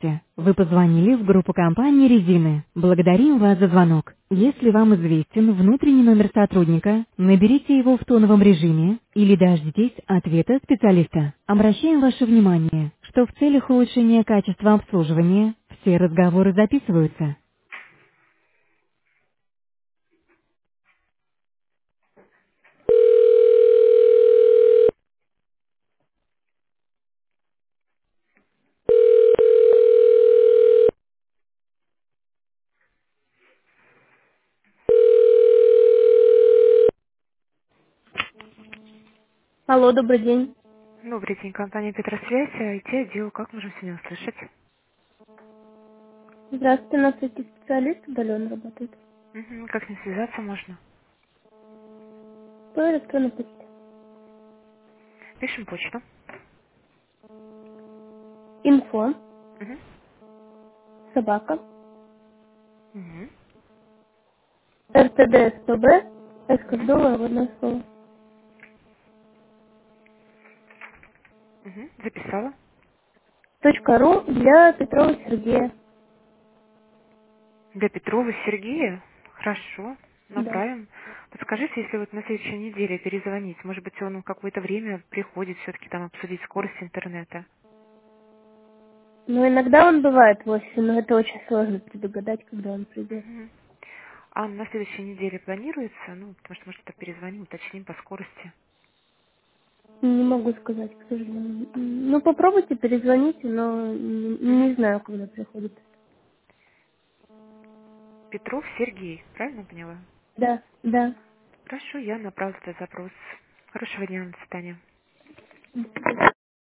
Здравствуйте. Вы позвонили в группу компании «Резины». Благодарим вас за звонок. Если вам известен внутренний номер сотрудника, наберите его в тоновом режиме или дождитесь ответа специалиста. Обращаем ваше внимание, что в целях улучшения качества обслуживания все разговоры записываются. Алло, добрый день. Добрый день, компания Петросвязь, IT-отдел. Как можем сегодня услышать? Здравствуйте, у нас IT-специалист удаленно работает. Мгм. Как с ним связаться можно? По электронной почте. Пишем почту. Инфо, Мгм. собака, Мгм. РТД-СПБ, С как Мгм. доллар в одно слово. Мгм. Записала. .ру для Петрова Сергея. Для Петрова Сергея? Хорошо, Да. направим. Подскажите, если вот на следующей неделе перезвонить, может быть, он в какое-то время приходит все-таки там обсудить скорость интернета? Ну, иногда он бывает в офисе, но это очень сложно предугадать, когда он придет. Мгм. А на следующей неделе планируется? Ну, потому что, может, это перезвоним, уточним по скорости. Не могу сказать, к сожалению. Ну, попробуйте, перезвоните, но Мгм. не знаю, когда приходит. Петров Сергей, правильно поняла? Да, да. Хорошо, я направлю этот запрос. Хорошего дня, до свидания.